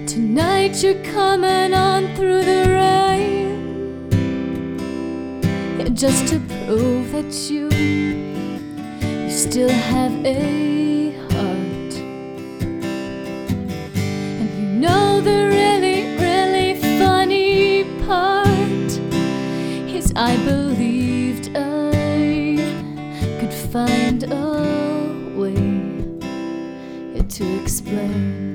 Tonight you're coming on through the rain, just to prove that you still have a heart. And you know the really, really funny part is I believed I could find a way to explain.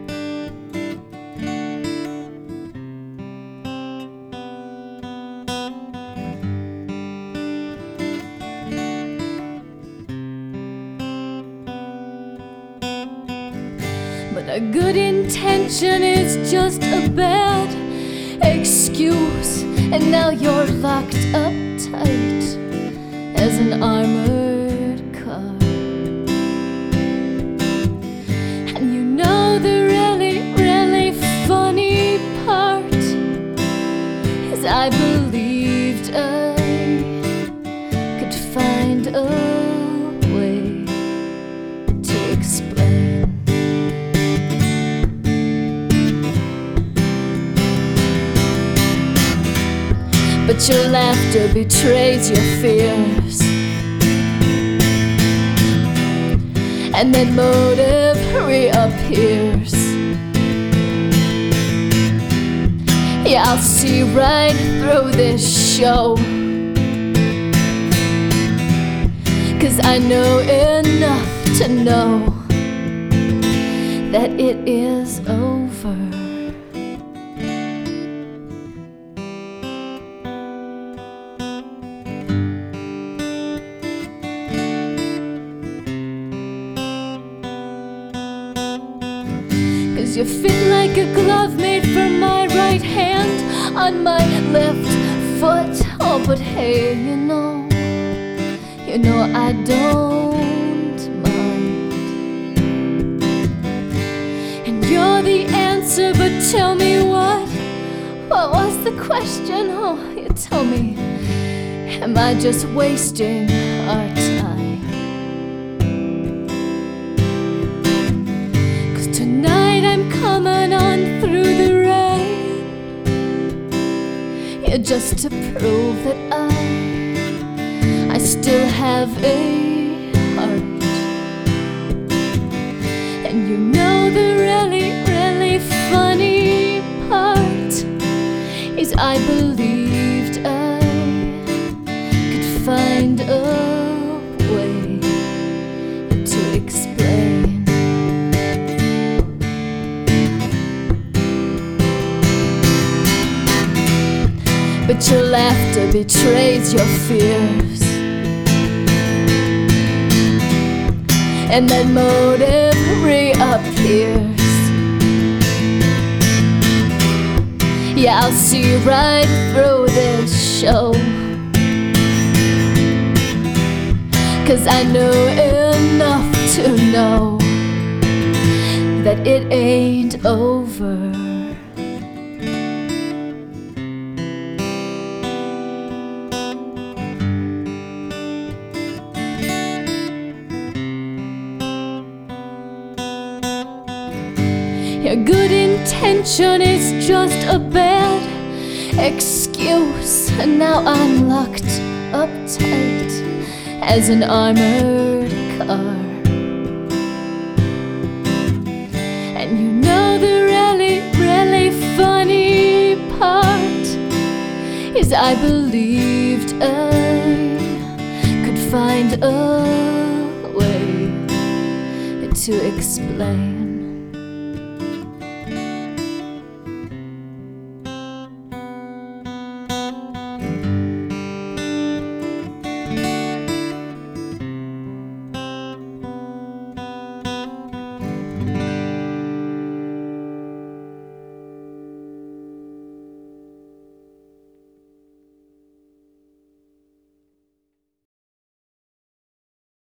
But a good intention is just a bad excuse, and now you're locked up tight as an armored car. And you know the really, really funny part is I believed I could find a way to explain. But your laughter betrays your fears, and then motive reappears. Yeah, I'll see right through this show, 'cause I know enough to know that it is over. 'Cause you fit like a glove made for my right hand on my left foot. Oh, but hey, you know I don't mind. And you're the answer, but tell me what was the question? Oh, you tell me, am I just wasting our time? I'm coming on through the rain, yeah, just to prove that I still have a heart. And you know the really, really funny part is I believed I could find a way to explain. But your laughter betrays your fears, and that motive reappears. Yeah, I'll see right through this show, 'cause I know enough to know that it ain't over. Your good intention is just a bad excuse, and now I'm locked up tight as an armored car. And you know the really, really funny part is I believed I could find a way to explain.